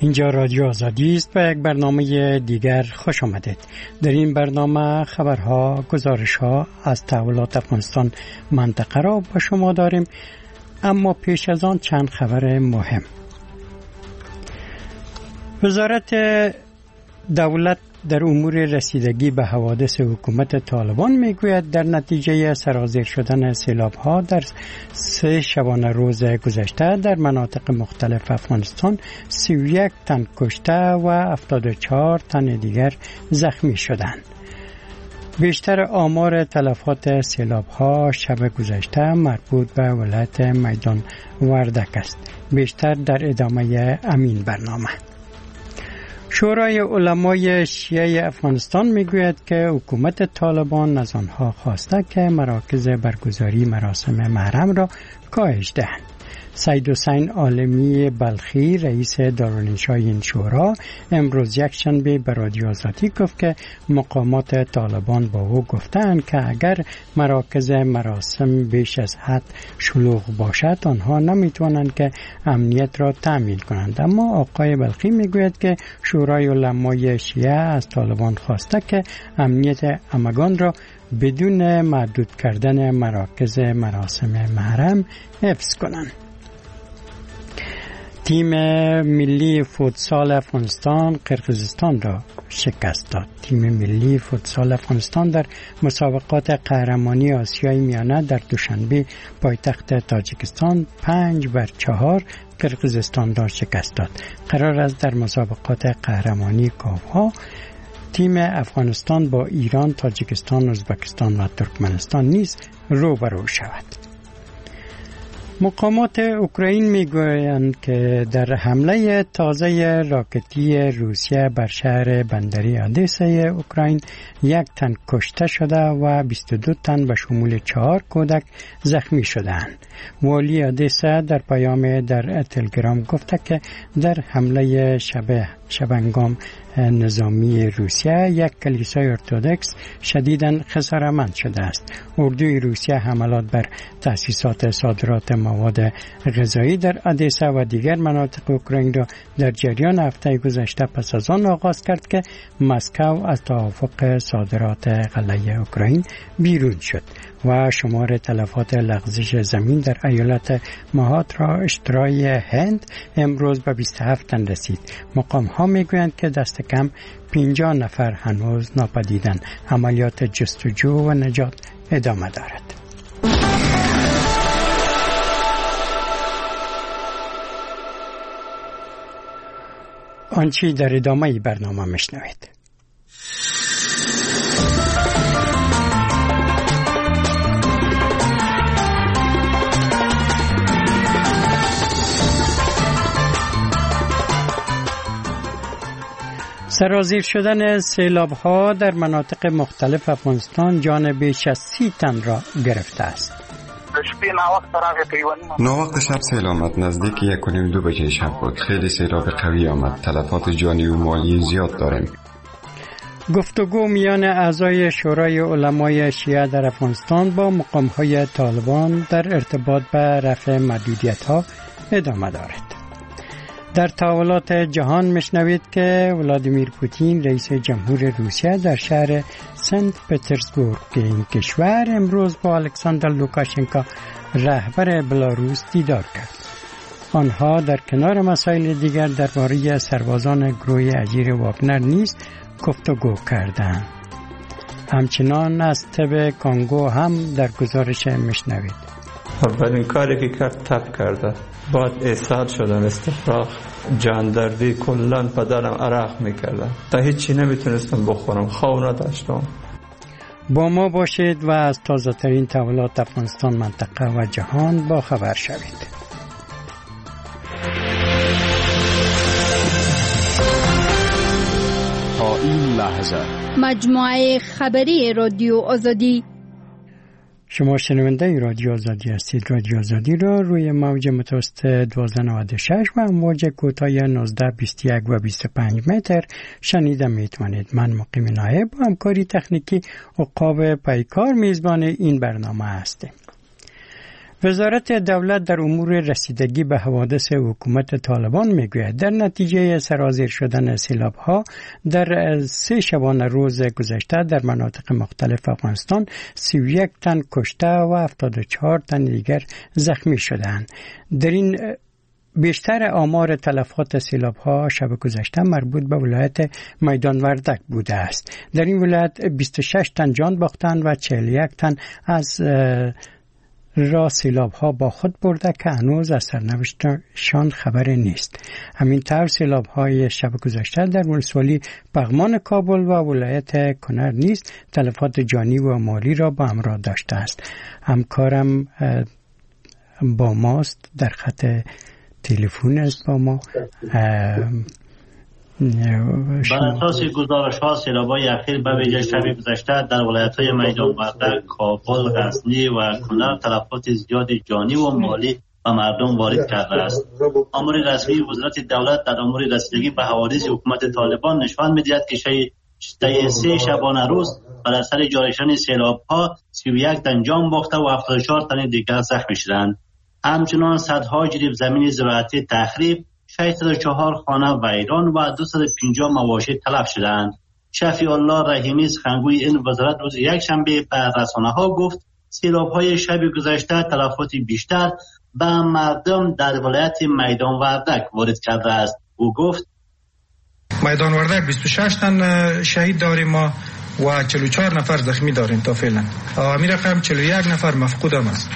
اینجا رادیو آزادی است و یک برنامه دیگر خوش آمدید. در این برنامه خبرها، گزارشها از تحولات افغانستان منطقه را با شما داریم، اما پیش از آن چند خبر مهم. وزارت دولت در امور رسیدگی به حوادث حکومت طالبان میگوید در نتیجه سرازیر شدن سیلاب‌ها در 3 شبانه روز گذشته در مناطق مختلف افغانستان 31 تن کشته و 74 تن دیگر زخمی شدند. بیشتر آمار تلفات سیلاب‌ها شب گذشته مربوط به ولایت میدان وردک است. بیشتر در ادامه امین برنامه. شورای علمای شیعه افغانستان میگوید که حکومت طالبان از آنها خواسته که مراکز برگزاری مراسم محرم را کاهش دهند. سید حسین عالمی بلخی رئیس دارالانشای این شورا امروز یکشنبه به رادیو آزادی گفت که مقامات طالبان با او گفتند که اگر مراکز مراسم بیش از حد شلوغ باشد آنها نمیتوانند که امنیت را تامین کنند. اما آقای بلخی میگوید که شورای علمای شیعه از طالبان خواسته که امنیت همگان را بدون محدود کردن مراکز مراسم محرم حفظ کنند. تیم ملی فوتسال افغانستان قرقیزستان را شکست داد. تیم ملی فوتسال افغانستان در مسابقات قهرمانی آسیای میانه در دوشنبه پایتخت تاجیکستان 5-4 قرقیزستان را شکست داد. قرار است در مسابقات قهرمانی گاوها تیم افغانستان با ایران، تاجیکستان، ازبکستان و ترکمنستان نیز روبرو شود. مقامات اوکراین میگویند که در حمله تازه راکتی روسیه بر شهر بندری آدیسا اوکراین 1 تن کشته شده و 22 تن به شمول 4 کودک زخمی شدند. والی آدیسا در پیام در تلگرام گفته که در حمله شبنگام نظامی روسیه یک کلیسای ارتدوکس شدیداً خسارتمند شده است. اردوی روسیه حملات بر تأسیسات صادرات مواد غذایی در آدیسا و دیگر مناطق اوکراین را در جریان هفته گذشته پس از آن آغاز کرد که مسکو از توافق صادرات غله اوکراین بیرون شد و شمار تلفات لغزش زمین در ایالت مهاراشترای هند امروز به 27 تن رسید. مقام ها میگویند که دست کم 50 نفر هنوز ناپدیدند. عملیات جستجو و نجات ادامه دارد. آنچه در ادامه برنامه میشنوید. سرازیر شدن سیلاب‌ها در مناطق مختلف افغانستان جان بیش از 30 تن را گرفته است. ناوقت شب سیل آمد. نزدیک 1:30-2 بجه شب بود. خیلی سیلاب قوی آمد. تلفات جانی و مالی زیاد داریم. گفتگو میان اعضای شورای علمای شیعه در افغانستان با مقام‌های طالبان در ارتباط به رفع محدودیت‌ها ادامه دارد. در تحولات جهان میشنوید که ولادیمیر پوتین رئیس جمهور روسیه در شهر سنت پترزبورگ این کشور امروز با الکساندر لوکاشنکو رهبر بلاروس دیدار کرد. آنها در کنار مسائل دیگر درباره سربازان گروه اجیر واگنر نیز گفتگو کردند. همچنان از تب کانگو هم در گزارش میشنوید. اولین کاری که کرد تب کرده، بعد احساس شدن استفراغ، جاندردی، کلان پدرم عرق میکردم تا هیچی نمیتونستم بخورم، خواب نداشتم. با ما باشید و از تازه ترین تحولات افغانستان منطقه و جهان با خبر شوید. تا این لحظه مجموعه خبری رادیو آزادی. شما شنونده رادیو آزادی هستید. رادیو آزادی را روی موج متوسط 1296 و موج کوتاه 19، 21 و 25 متر شنیده میتوانید. من مقیم نایب با همکاری تکنیکی عقاب پیکار میزبان این برنامه هستم. وزارت دولت در امور رسیدگی به حوادث حکومت طالبان میگوید در نتیجه سرازیر شدن سیلاب‌ها در 3 شبانه روز گذشته در مناطق مختلف افغانستان 31 تن کشته و 74 تن دیگر زخمی شدند. در این بیشتر آمار تلفات سیلاب‌ها شب گذشته مربوط به ولایت میدان وردک بوده است. در این ولایت 26 تن جان باختند و 41 تن از را سیلاب‌ها با خود برده که هنوز از سرنوشتشان خبری نیست. همین طور سیلاب‌های شب گذشته در ولسوالی پغمان کابل و ولایت کنر نیز تلفات جانی و مالی را با همراه داشته است. همکارم با ماست، در خط تلفن است با ما. بر اساس گزارش‌ها سیلاب‌های اخیر به ویژه شب گذشته در ولایت‌های میدان وردک، کابل، غزنی و کنر تلفات زیاد جانی و مالی و مردم وارد کرده است. آمار رسمی وزارت دولت در امور رسیدگی به حوادث حکومت طالبان نشان می‌دهد که طی 3 شبانه روز بر اثر جاری شدن سیلاب‌ها 31 تن جان باخته و 74 تن دیگر زخمی شدند. همچنان صدها جریب زمین زراعتی تخریب، 604 خانه ویران و 250 مواشی تلف شدند. شفیع الله رحیمی سخنگوی این وزارت روز یکشنبه به رسانه‌ها گفت سیلاب‌های شب گذشته تلفات بیشتر به مردم در ولایت میدان وردک وارد کرده است. او گفت میدان وردک 26 تن شهید داریم ما و 44 نفر زخمی داریم تا فعلا. می رقم 41 نفر مفقود هم است.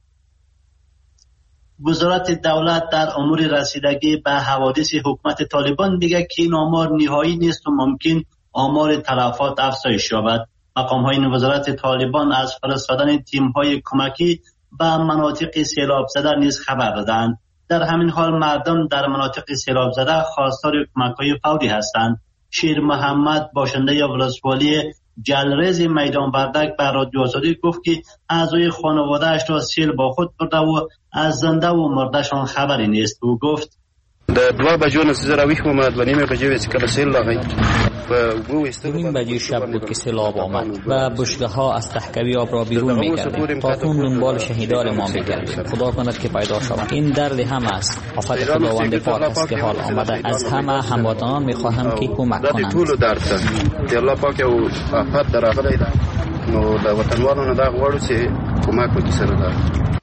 وزارت دولت در امور رسیدگی به حوادث حکومت طالبان میگه که این آمار نهایی نیست و ممکن آمار تلفات افزایش یابد. مقام‌های این وزارت طالبان از فرستادن تیم‌های کمکی به مناطق سیلاب زده نیز خبر دادند. در همین حال مردم در مناطق سیلاب زده خواستار کمک‌های فوری هستند. شیر محمد باشنده ولسوالی جلریز میدان وردک به رادیو آزادی گفت که اعضای خانواده‌اش را سیل با خود برده و از زنده و مرده‌شان خبری نیست. او گفت د 2 بجو نه زه راویښ وم، 2 بجې چې کله سیل راغی و 2 بجه شب بود که سیلاب آمد و بشگه ها از تحکوی آب را بیرون می‌کردیم تا اون دنبال شهیدان ما می‌گردیم. خدا کند که پیدا شوند. این درد هم است. آفت خداوند پاک است که حال آمده. از همه هموطنان می‌خواهم که کمک کنند. ټول درد ته الله پاک او آفت دراغلی ده، نو د وطنوالو نه دا غواړو چې کمک وکړي سره ده.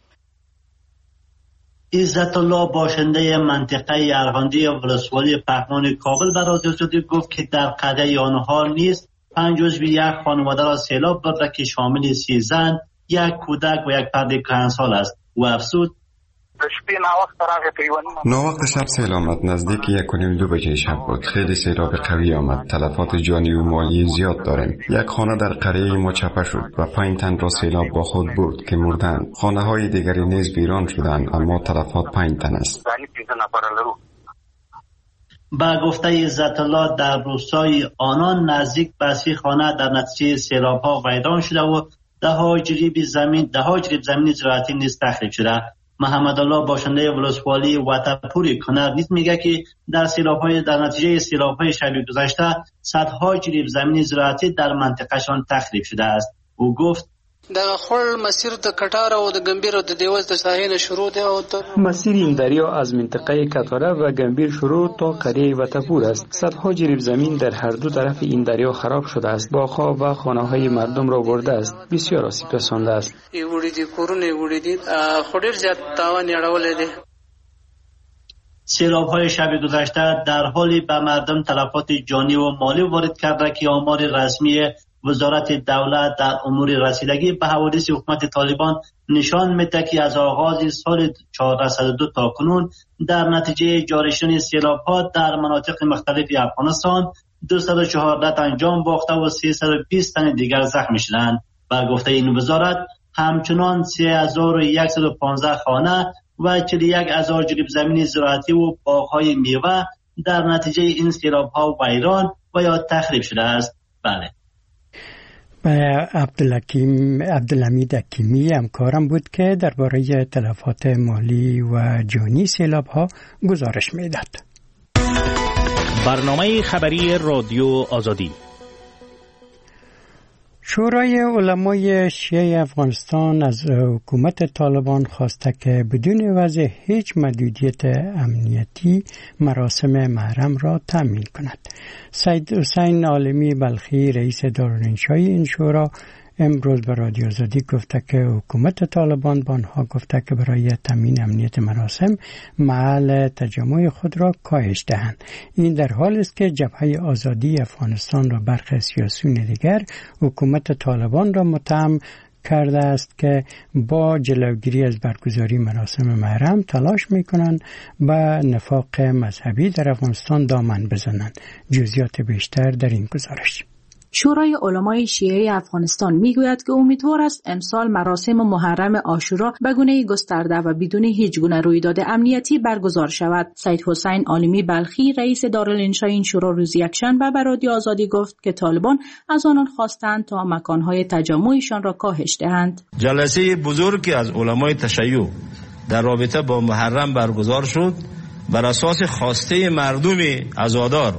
عزت الله باشنده منطقه ارغندی ولسوالی پغمان کابل به رادیو آزادی گفت که در قریه آنها نیز 5 عضو یک خانواده را سیلاب برده که شامل 30 زن، 1 کودک و 1 فرد کهنسال است. و افزود ناوقت شب سیل آمد. نزدیک 1:30-2 بجه شب بود. خیلی سیلاب قوی آمد. تلفات جانی و مالی زیاد داریم. 1 خانه در قریه ما چپه شد و 5 تن را سیلاب با خود برد که مردند. خانه های دیگری نیز ویران شدند، اما تلفات 5 تن است. با گفته عزت الله در روستای آنان نزدیک به 30 خانه در نتیجه سیلاب ها ویران شده و 10 جریب زمین زراعتی نیز تخریب شده. محمد الله باشنده ولسوالی وطنپور کنر نیز میگه که در نتیجه سیلاب‌های شب گذشته صدها جریب زمین زراعتی در منطقه‌شان تخریب شده است. او گفت د خپل مسیر د کټار او د ګمبیر او د دیوز د ساحل شروع دی او مسیر این دریا از منطقه کټاره و گمبیر شروع تا قریه وطنپور است. صدها جریب زمین در هر دو طرف این دریا خراب شده است. باغ‌ها و خانه‌های مردم را برده است. بسیار آسیب رسانده است. وړي دي کورونه وړي دي خډیر زیات تاوان اړولې دي. سیلاب‌های شب گذشته در حالی به مردم تلفات جانی و مالی وارد کرده که آمار رسمی وزارت دولت در امور رسیدگی به حوادث حکومت طالبان نشان می‌دهد که از آغاز سال 1402 تا کنون در نتیجه جاری شدن سیلاب‌ها در مناطق مختلف افغانستان 214 تن جان باخته و 320 تن دیگر زخمی شدند. بر گفته این وزارت همچنان 3115 خانه و 41,000 جریب زمین زراعتی و باغ‌های میوه در نتیجه این سیلاب‌ها ویران و یا تخریب شده است. بله. عبدالحمید حکیمی همکارم بود که درباره تلفات مالی و جانی سیلاب‌ها گزارش میداد. برنامه خبری رادیو آزادی. شورای علمای شیعه افغانستان از حکومت طالبان خواسته که بدون وضع هیچ محدودیت امنیتی مراسم محرم را تأمین کند. سید حسین عالمی بلخی رئیس دارالانشای این شورا امروز به رادیو آزادی گفته که حکومت طالبان به آنها گفته که برای تامین امنیت مراسم محل تجمع خود را کاهش دهند. این در حالی است که جبهه آزادی افغانستان و برخی سیاسیون دیگر حکومت طالبان را متهم کرده است که با جلوگیری از برگزاری مراسم محرم تلاش میکنند به نفاق مذهبی در افغانستان دامن بزنند. جزئیات بیشتر در این گزارش. شورای علمای شیعه افغانستان میگوید که امیدوار است امسال مراسم محرم عاشورا به گونه گسترده و بدون هیچ گونه رویداد امنیتی برگزار شود. سید حسین عالمی بلخی رئیس دارالانشای این شورا روز یکشنبه به رادیو آزادی گفت که طالبان از آنان خواستند تا مکانهای تجمعشان را کاهش دهند. جلسه بزرگی از علمای تشیع در رابطه با محرم برگزار شد. بر اساس خواسته مردم عزادار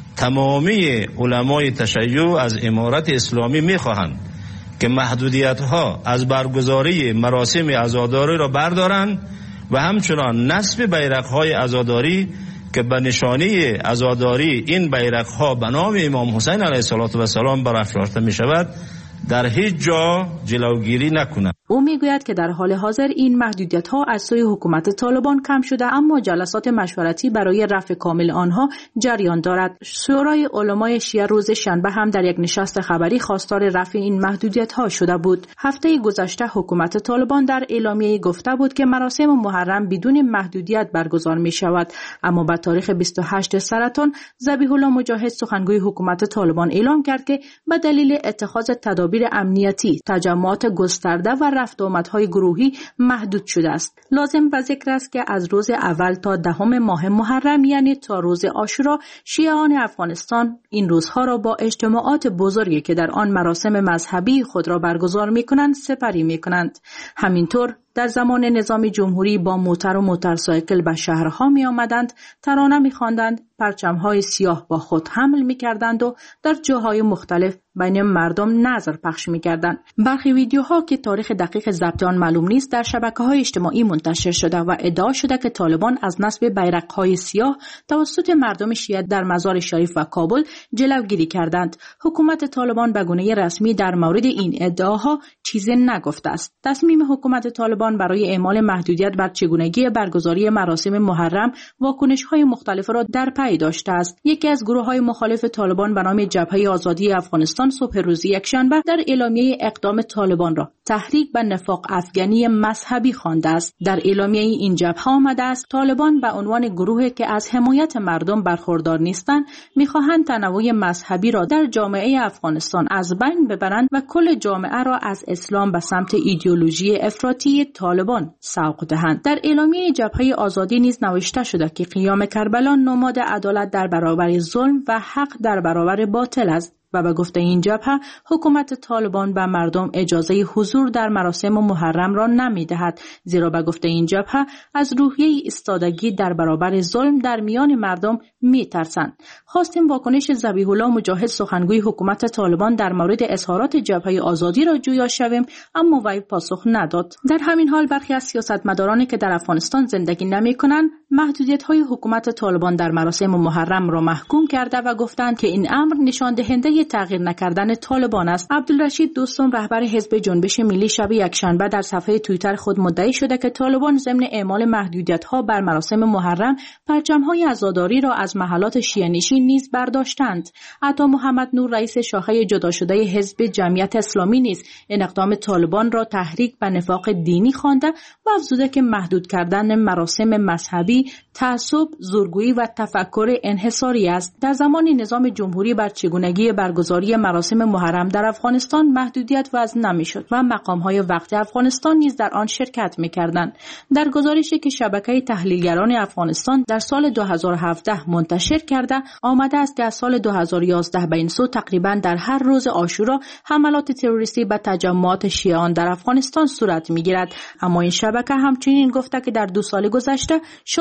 تمامی علمای تشیع از امارت اسلامی می‌خواهند که محدودیت‌ها از برگزاری مراسم عزاداری را بردارند و همچنان نصب بیرق‌های عزاداری که به نشانه عزاداری این بیرق‌ها به نام امام حسین علیه السلام برافراشته می‌شود در هیچ جا جلوگیری نکنند. او میگوید که در حال حاضر این محدودیت‌ها از سوی حکومت طالبان کم شده، اما جلسات مشورتی برای رفع کامل آنها جریان دارد. شورای علمای شیعه روز شنبه هم در یک نشست خبری خواستار رفع این محدودیت‌ها شده بود. هفته گذشته حکومت طالبان در اعلامیه گفته بود که مراسم محرم بدون محدودیت برگزار می‌شود، اما با تاریخ 28 سرطان ذبیح الله مجاهد سخنگوی حکومت طالبان اعلام کرد که به دلیل اتخاذ تدابیر امنیتی تجمعات گسترده و رفت آمدهای گروهی محدود شده است. لازم به ذکر است که از روز اول تا 10 ماه محرم یعنی تا روز عاشورا شیعیان افغانستان این روزها را با اجتماعات بزرگی که در آن مراسم مذهبی خود را برگزار می‌کنند سپری می‌کنند. همینطور در زمان نظام جمهوری با موتر و موتورسایکل به شهرها می آمدند، ترانه می خواندند، پرچم‌های سیاه با خود حمل می کردند و در جاهای مختلف بین مردم نظر پخش می کردند. برخی ویدیوها که تاریخ دقیق ضبط آن معلوم نیست در شبکه‌های اجتماعی منتشر شده و ادعا شده که طالبان از نصب بیرق‌های سیاه توسط مردم شیعه در مزار شریف و کابل جلوگیری کردند. حکومت طالبان به گونه رسمی در مورد این ادعاها چیزی نگفته است. تصمیم حکومت طالبان برای اعمال محدودیت بر چگونگی برگزاری مراسم محرم واکنش‌های مختلف را در پی داشته است. یکی از گروه‌های مخالف طالبان به نام جبهه آزادی افغانستان صبح روز یکشنبه در اعلامیه اقدام طالبان را تحریک به نفاق افغانی مذهبی خوانده است. در اعلامیه این جبهه آمده است طالبان به عنوان گروهی که از حمایت مردم برخوردار نیستند می‌خواهند تنوع مذهبی را در جامعه افغانستان از بین ببرند و کل جامعه را از اسلام به سمت ایدئولوژی افراطی طالبان سوق دهند. در اعلامیه جبهه آزادی نیز نوشته شده که قیام کربلا نماد عدالت در برابر ظلم و حق در برابر باطل است و به گفته این جبهه حکومت طالبان به مردم اجازه حضور در مراسم محرم را نمی‌دهد، زیرا به گفته این جبهه از روحیه ایستادگی در برابر ظلم در میان مردم می‌ترسند. خواستیم واکنش ذبیح الله مجاهد سخنگوی حکومت طالبان در مورد اظهارات جبهه آزادی را جویا شویم، اما وی پاسخ نداد. در همین حال برخی از سیاستمدارانی که در افغانستان زندگی نمی‌کنند محدودیت‌های حکومت طالبان در مراسم محرم را محکوم کرده و گفتند که این امر نشان دهنده تغییر نکردن طالبان است. عبدالرشید دوستم رهبر حزب جنبش ملی شب یکشنبه در صفحه توییتر خود مدعی شده که طالبان ضمن اعمال محدودیت‌ها بر مراسم محرم پرچم‌های عزاداری را از محلات شیعه‌نشین نیز برداشتند. عطا محمد نور رئیس شاخه جدا شده حزب جمعیت اسلامی نیز این اقدام طالبان را تحریک به نفاق دینی خوانده و افزوده که محدود کردن مراسم مذهبی تعصب، زورگویی و تفکر انحصاری است. در زمان نظام جمهوری بر چگونگی برگزاری مراسم محرم در افغانستان محدودیت وضع نمی‌شد و مقام‌های وقت افغانستان نیز در آن شرکت می‌کردند. در گزارشی که شبکه تحلیلگران افغانستان در سال 2017 منتشر کرده آمده است که از سال 2011 به این سو تقریباً در هر روز عاشورا حملات تروریستی به تجمعات شیعیان در افغانستان صورت می‌گیرد. اما این شبکه همچنین گفته که در 2 سال گذشته شاخه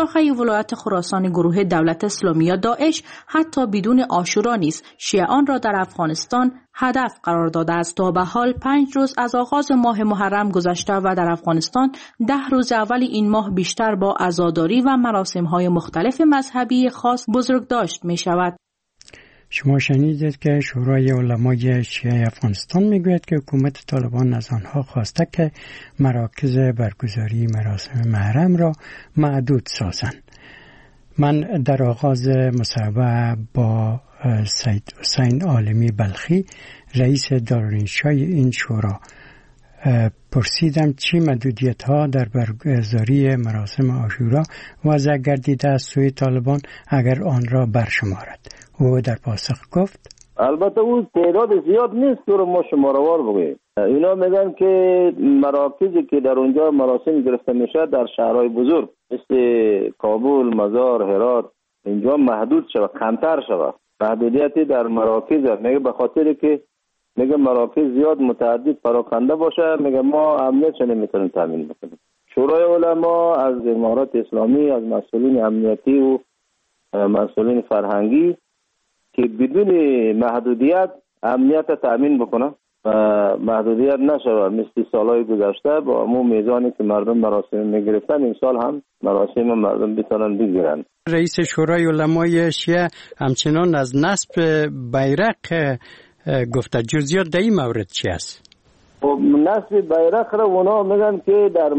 ولایت خراسان گروه دولت اسلامی یا داعش حتی بدون عاشورا نیز شیعیان را در افغانستان هدف قرار داده است. تا به حال 5 روز از آغاز ماه محرم گذشته و در افغانستان 10 روز اول این ماه بیشتر با عزاداری و مراسم‌های مختلف مذهبی خاص بزرگداشت می‌شود. شما شنیدید که شورای علمای شیعه افغانستان میگوید که حکومت طالبان از آنها خواسته که مراکز برگزاری مراسم محرم را محدود سازند. من در آغاز مصاحبه با سید حسین عالمی بلخی رئیس دارالانشای این شورا پرسیدم چی محدودیت ها در برگزاری مراسم عاشورا وضع گردیده از سوی طالبان اگر آن را برشمارد. او در پاسخ گفت البته اون تعداد زیاد نیست که ما شماروار بگوییم. اینا میگن که مراکزی که در اونجا مراسم گرفته میشه در شهرهای بزرگ مثل کابل، مزار، هرات اینجا محدود شود، کمتر شود. محدودیتی در مراکز هست. میگه به خاطر که میگه مراکز زیاد متعدد پراکنده باشه، میگه ما امنیتش نمیتونیم تامین بکنیم. شورای علما از امارات اسلامی، از مسئولین امنیتی و مسئولین فرهنگی که بدون محدودیت امنیت تامین بکنه و محدودیت نشود مثل سالهای گذشته با همون میزانی که مردم مراسم میگرفتن این سال هم مراسم مردم بتونن بگیرن. رئیس شورای علمای شیعه همچنان از نصب بیرق گفته. جزئیات در این مورد چی است؟ خب نصب بیرق را اونا میگن که در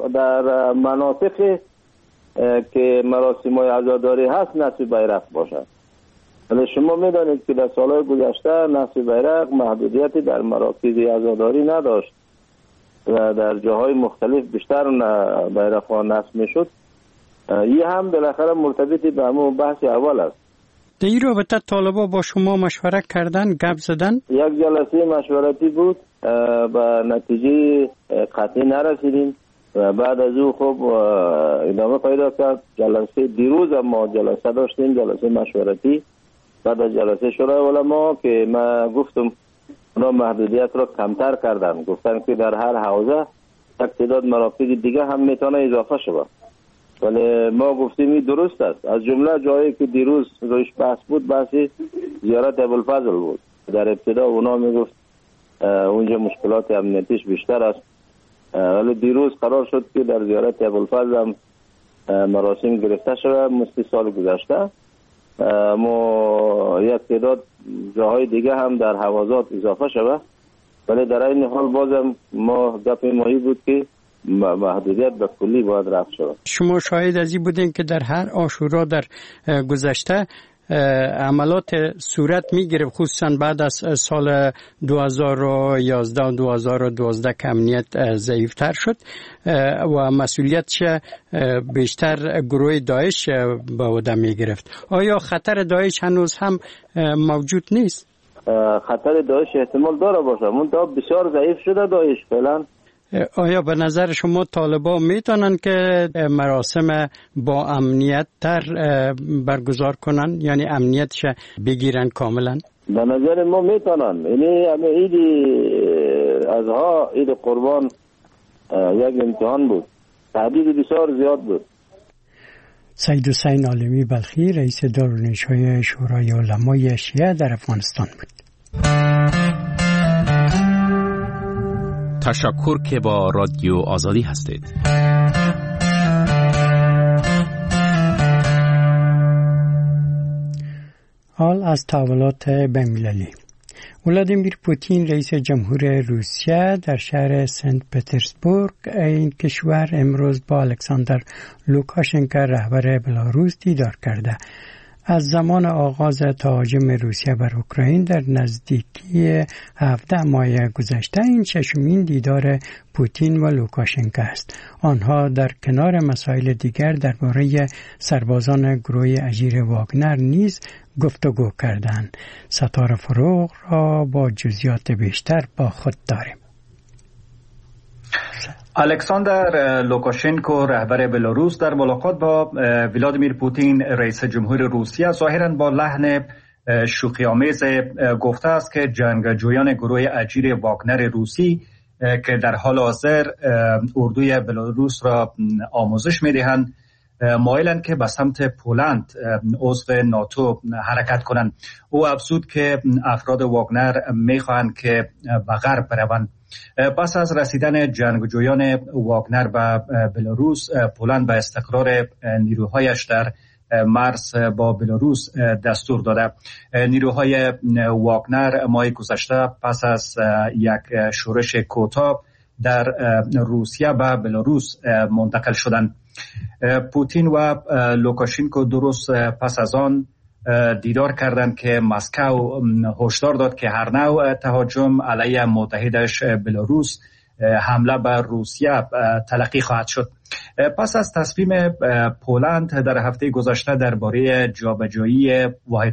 مناطق که مراسم های عزاداری هست نصب بیرق باشد. ولی شما میدانید که در سالهای گذشته نصب بیرق محدودیتی در مراکز عزاداری نداشت و در جاهای مختلف بیشتر بیرق ها نصب میشد. این هم بالاخره مرتبط به همون بحث اول است. در این رابطه طالبا با شما مشورت کردن، گپ زدن؟ یک جلسه مشورتی بود، به نتیجه قطعی نرسیدیم و بعد از او خب ادامه پیدا کرد. جلسه دیروز ما جلسه داشتیم، جلسه مشورتی بعد از جلسه شورای علما که ما گفتم اونا محدودیت را کمتر کردن، گفتن که در هر حوزه یک تعداد مراکز دیگه هم میتونه اضافه شود. ولی ما گفتیم این درست است. از جمله جایی که دیروز روش بحث بود بحث زیارت ابوالفضل بود. در ابتدا اونا میگفت اونجا مشکلات امنیتیش بیشتر است، ولی دیروز قرار شد که در زیارت ابوالفضل هم مراسم گرفته شود مثل سال گذشته. ما یک تعداد جاهای دیگه هم در حوازات اضافه شود، ولی در این حال بازم ما گپ ماهی بود که محدودیت به کلی باید رفع شود. شما شاهد از این بودین که در هر عاشورا در گذشته عملات صورت میگیره، خصوصا بعد از سال 2011 و 2012 که امنیت ضعیفتر شد و مسئولیتش بیشتر گروه داعش به عهده میگرفت. آیا خطر داعش هنوز هم موجود نیست؟ خطر داعش احتمال داره باشه، منتها بسیار ضعیف شده داعش فعلا. آیا به نظر شما طالبان میتونن که مراسم با امنیت تر برگزار کنن، یعنی امنیتش بگیرن کاملا؟ به نظر ما میتونن. یعنی عید اضحی، عید قربان یک امتحان بود، تهدید بسیار زیاد بود. سید حسین عالمی بلخی رئیس دارالانشای شورای علمای شیعه در افغانستان بود. تشکر که با رادیو آزادی هستید. حال از تحولات بین‌المللی. ولادیمیر پوتین رئیس جمهور روسیه در شهر سنت پترزبورگ این کشور امروز با الکساندر لوکاشنکو رهبر بلاروس دیدار کرده. از زمان آغاز تهاجم روسیه بر اوکراین در نزدیکی 17 ماه گذشته این ششمین دیدار پوتین و لوکاشنکو است. آنها در کنار مسائل دیگر درباره سربازان گروه اژیر واگنر نیز گفتگو کردند. ستاره فروغ را با جزئیات بیشتر با خود داریم. الکساندر لوکاشنکو رهبر بلاروس در ملاقات با ولادیمیر پوتین رئیس جمهور روسیه ظاهراً با لحن شوخی‌آمیز گفته است که جنگجویان گروه اژیر واگنر روسی که در حال حاضر اردوی بلاروس را آموزش می‌دهند مایلند که به سمت پولند عضو ناتو حرکت کنند. او افزود که افراد واگنر میخواهند که به غرب بروند. پس از رسیدن جنگجویان واگنر به بلاروس، پولند به استقرار نیروهایش در مرز با بلاروس دستور داده. نیروهای واگنر ماه گذشته پس از یک شورش کوتاه در روسیه به بلاروس منتقل شدند. پوتین و لوکاشنکو درست پس از آن دیدار کردند که مسکو هشدار داد که هر نوع تهاجم علیه متحدش بلاروس حمله بر روسیه تلقی خواهد شد. پس از تصمیم پولند در هفته گذشته درباره جابجایی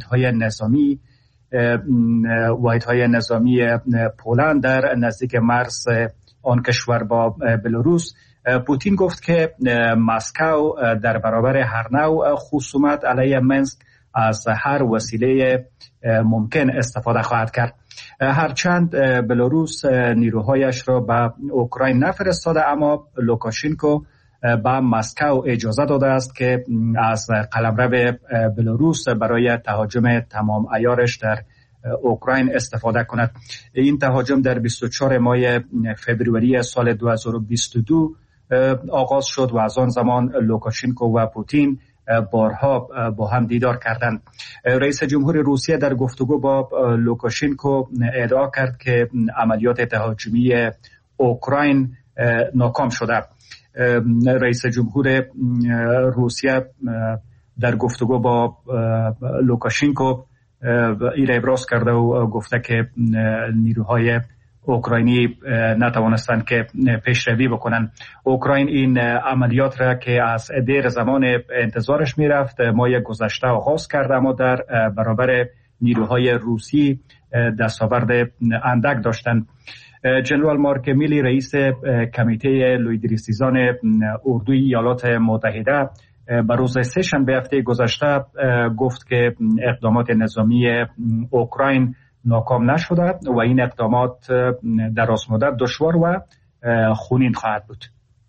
واحدهای نظامی پولند در نزدیک مرز آن کشور با بلاروس، پوتین گفت که مسکو در برابر هر نوع خصومت علیه منسک از هر وسیله ممکن استفاده خواهد کرد. هرچند بلاروس نیروهایش را به اوکراین نفرستاده، اما لوکاشنکو به مسکو اجازه داده است که از قلمرو بلاروس برای تهاجم تمام عیارش در اوکراین استفاده کند. این تهاجم در 24 ماه فوریه سال 2022 آغاز شد و از آن زمان لوکاشنکو و پوتین بارها با هم دیدار کردند. رئیس جمهور روسیه در گفتگو با لوکاشنکو ادعا کرد که عملیات تهاجمی اوکراین ناکام شده. رئیس جمهور روسیه در گفتگو با لوکاشنکو این ابراز کرده و گفته که نیروهای اوکراینی نتوانستند که پیشروی بکنن. اوکراین این عملیات را که از دیر زمان انتظارش میرفت ماه گذشته آغاز کرد، اما در برابر نیروهای روسی دستاورد اندک داشتند. جنرال مارک میلی، رئیس کمیته لویدریسیزان اردوی ایالات متحده، به روز سه‌شنبه هفته گذشته گفت که اقدامات نظامی اوکراین ناکام نشده و این اقدامات دراز مدت دشوار و خونین خواهد بود.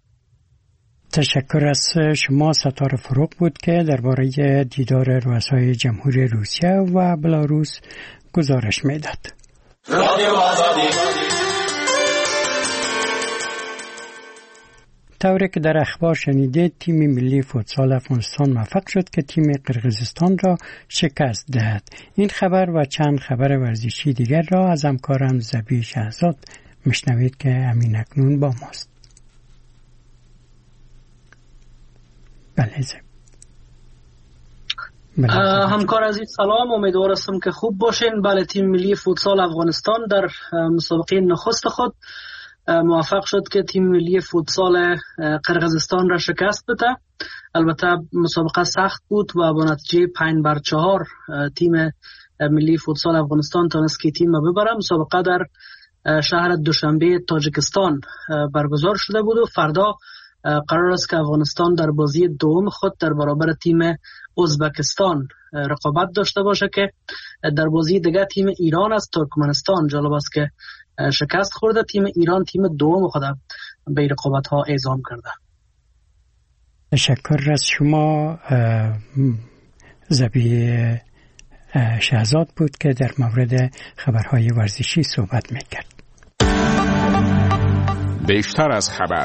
تشکر از شما. ستاره فروغ بود که درباره دیدار رؤسای جمهوری روسیه و بلاروس گزارش میداد. طوری که در اخبار شنیده، تیم ملی فوتسال افغانستان موفق شد که تیم قرقیزستان را شکست دهد. این خبر و چند خبر ورزشی دیگر را از همکارم زبی شهزاد میشنوید که همین اکنون با ماست. بله همکار عزیز سلام، امیدوار هستم که خوب باشین. بله، تیم ملی فوتسال افغانستان در مسابقه نخست خود موفق شد که تیم ملی فوتسال قرقیزستان را شکست بده. البته مسابقه سخت بود و با نتیجه 5-4 تیم ملی فوتسال افغانستان تونست که تیم ببره. مسابقه در شهر دوشنبه تاجیکستان برگزار شده بود و فردا قرار است که افغانستان در بازی دوم خود در برابر تیم ازبکستان رقابت داشته باشه که در بازی دیگه تیم ایران از ترکمنستان. جالب است که شکست خورده تیم ایران، تیم دوم خود به رقابت ها اعزام کرده. تشکر از شما. زبی شهزاد بود که در مورد خبرهای ورزشی صحبت میکرد. بیشتر از خبر.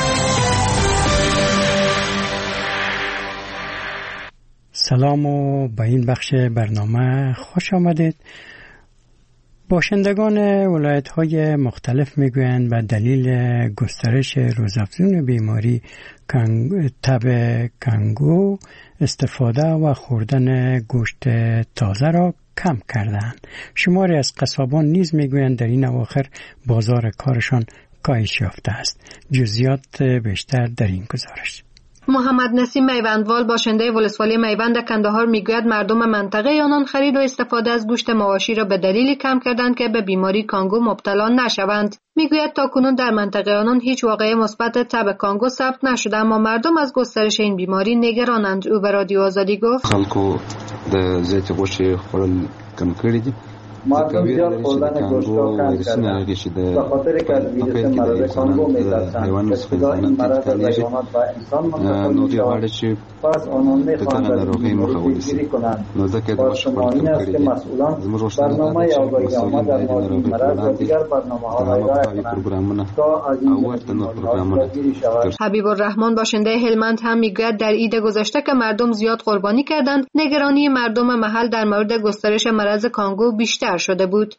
سلام و به این بخش برنامه خوش آمدید. باشندگان ولایت‌های مختلف میگویند به دلیل گسترش روزافزون بیماری تب کنگو استفاده و خوردن گوشت تازه را کم کردند. شماری از قصابان نیز میگویند در این اواخر بازار کارشان کاهش یافته است. جزئیات بیشتر در این گزارش. محمد نسیم میوندوال، باشنده ولسوالی میوند کندهار، میگوید مردم منطقه آنان خرید و استفاده از گوشت مواشی را به دلیلی کم کردند که به بیماری کانگو مبتلا نشوند. میگوید تاکنون در منطقه آنان هیچ واقعه مثبت تب کانگو ثبت نشده، اما مردم از گسترش این بیماری نگرانند. او به رادیو آزادی گفت: خلکو د زیت غوښې خوړل کم کړی دي. مردم زیاد خوردن گوشت کم کردن به خاطر که از ویروس مرض کانگو میترسند ابتدا این مرض از حیوانات و انسان منتقل میشود پس آنان میخواهند از بیماری پیشگیری کنند پاسخ این است که مسئولان برنامه آگاهی عامه در مورد این مرض و دیگر برنامه‌ها را ارائه کنند تا از این بیماری جلوگیری شود. حبیب الرحمن باشنده هلمند هم میگوید در عید گذشته که مردم زیاد قربانی کردند نگرانی مردم محل در مورد گسترش مرض کانگو بیشتر شده بود.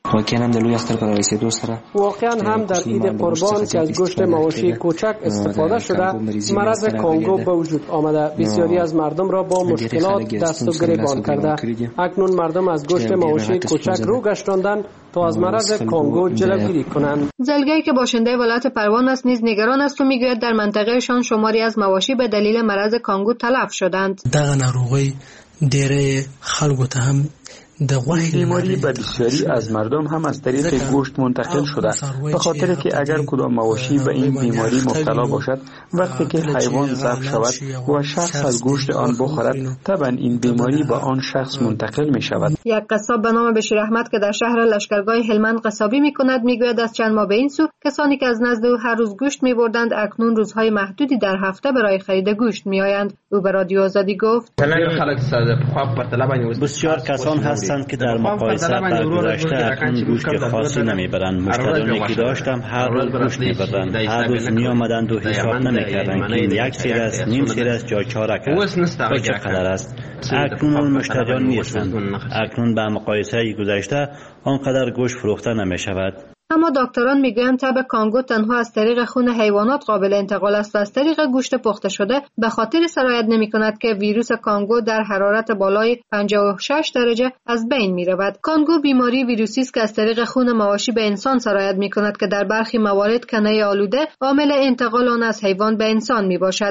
واقعا هم در عید قربان که از گوشت مواشی کوچک استفاده شده مرض کانگو به وجود آمده بسیاری از مردم را با مشکلات دست و گریبان کرده. اکنون مردم از گوشت مواشی کوچک رو گشتاندند تا از مرض کانگو جلوگیری کنند. زلگی که باشنده ولایت پروان است نیز نگران است و میگوید در منطقهشان شماری از مواشی به دلیل مرض کانگو تلف شدند. دغه ناروغي ډېرې خلکو ته هم بیماری به بسیاری از مردم هم از طریق گوشت منتقل شده به خاطر که اگر کدام مواشی به این بیماری مبتلا باشد وقتی که حیوان ذبح شود و شخص از گوشت آن بخورد طبعا این بیماری به آن شخص منتقل می شود. یک قصاب به نام بشیر احمد که در شهر لشکرگاه هلمند قصابی می کند می گوید از چند ماه به این سو کسانی که از نزد او هر روز گوشت می بردند اکنون روزهای محدودی در هفته برای خرید گوشت می آیند. او به رادیو آزادی گفت بسیار کسان هستند که در مقایسه با گذشته اکنون گوشت خاصی نمیبرند. مشتریانی که داشتم هر روز گوشت میبردند، هر روز می آمدند و حساب نمیکردند که یک سیر است، نیم سیر است یا چارک است و چقدر است. اکنون مشتریان نیستند. اکنون به مقایسه گذشته آنقدر گوشت فروخته نمیشود. اما دکتران میگویند تب کانگو تنها از طریق خون حیوانات قابل انتقال است و از طریق گوشت پخته شده به خاطر سرایت نمی کند که ویروس کانگو در حرارت بالای 56 درجه از بین می رود. کانگو بیماری ویروسی است که از طریق خون مواشی به انسان سرایت می کند که در برخی موارد کنه آلوده عامل انتقال آن از حیوان به انسان می باشد.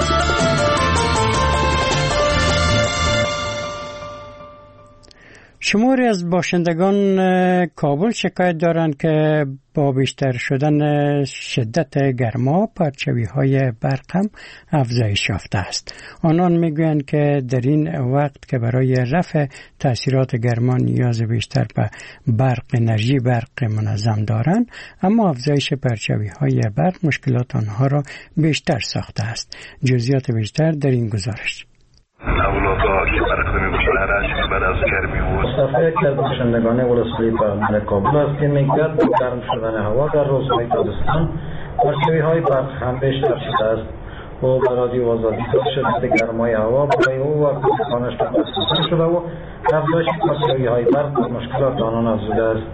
شماری از باشندگان کابل شکایت دارند که با بیشتر شدن شدت گرما پرچوی‌های برق هم افزایش یافته است. آنان میگویند که در این وقت که برای رفع تاثیرات گرما نیاز بیشتر به انرژی برق منظم دارند، اما افزایش پرچوی‌های برق مشکلات آنها را بیشتر ساخته است. جزئیات بیشتر در این گزارش. صفحه یکی از باشندگان ولسوالی فرمان کابل است که میگوید با گرم شدن هوا در روزهای تابستان پرچوی‌های برق هم بیشتر شده است. او به رادیو آزادی گفت شدت گرمای هوا برای او و کودکانش تاثیر شده و افزایش پرچوی‌های برق به مشکلات آنان افزوده است.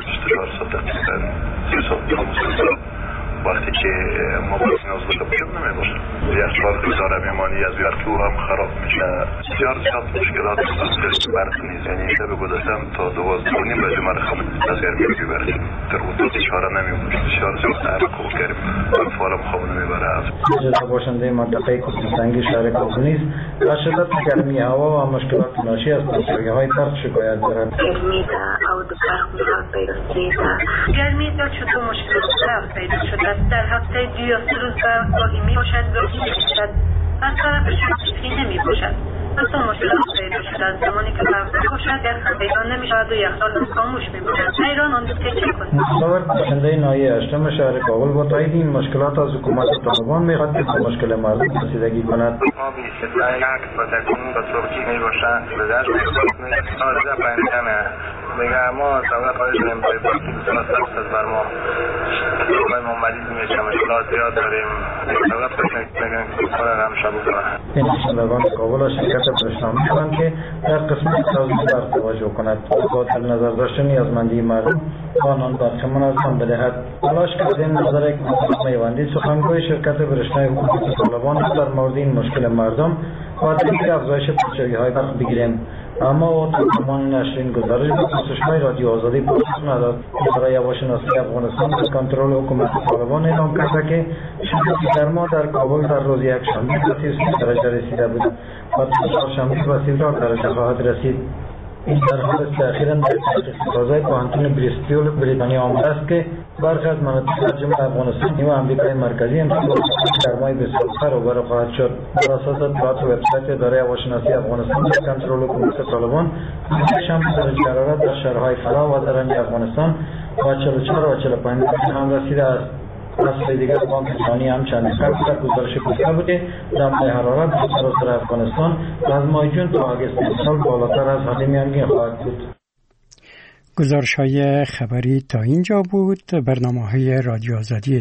وقتی که ما باید نیاز به وجود نمیباشد یخچال اداره میمانی از یخچال هم خراب میشه. بسیار زیاد مشکلات برق نیست. یعنی شب گذشتم تا 12:30 بجه مرخم از گرمی میبرد در حدود چاره نمیموند. بسیار زیاد عرق و گرم فارم خواب نمیبره. جزا باشنده منطقه کوهستانی شهر کابل نیز از شدت گرمی هوا و مشکلات ناشی از پرچوی‌های برق شکایت دارد. گرمی دارد چطور مشکلات پیدا شده. در هفته 2 یا 3 روز گاهی می باشد گاهی نمی باشد. از طرف شخصی نمی باشد. حتی مشکلات پیدا شده از زمانی که برق باشد یخچال پیدا نمی شود و یخچال خاموش می باشد. ایران آن چه کنید؟ مصور باشنده ناحیه 8 شهر کابل با تایید این مشکلات از حکومت طالبان میخواد که به مشکل مردم رسیدگی کند. ما به استفاده یک بتکون به ترکی می باشد. به دست آرزه پنجمه. دیگه ما دولت خواهش داریم برای بسیار سخت از بر ما ما مریض میشه مشکلات زیاد داریم. دولت خواهش میگن که کار هم شبو کنه. این باشندگان کابل و شرکت برشنامی کنند که در قسمت توزیع برق توجه کند با در نظر داشتن نیازمندی مردم آنان برق منظم بدهد. تلاش کردیم نظر یک مصرف میوندی سخنگوی شرکت برشنای حکومت طالبان در مورد این مشکل مردم و طریق افزایش پرچوی‌های برق بگیریم، اما او تا زمان نشر این گزارش به پرسش‌های رادیو آزادی پاسخ نداد. اداره هواشناسی افغانستان در کنترل حکومت طالبان اعلام کرده که شدت گرما در کابل در روز یکشنبه به 33 درجه رسیده بود و چهارشنبه به 34 درجه خواهد رسید. این در حال است که اخیراً در تحقیق سازای پوهنتون بریستول بریتانیا آمده است که برخی از مناطق در جمله افغانستان و آمریکای مرکزی امسال گرمای بسیار روبرو خواهد شد. بر اساس اطلاعات وبسایت اداره هواشناسی افغانستان در کنترل حکومت طالبان شنبه درجه حرارت در شهرهای فرا و زرنج افغانستان با 44 و 45 هم رسیده است. از دیگر بانک جهانی هم چند نفر گزارش گفته بوده دمای حرارت در سراسر افغانستان از ماه جون تا آگوست امسال بالاتر از حد میانگین خواهد بود. گزارش‌های خبری تا اینجا بود. برنامه‌های رادیو آزادی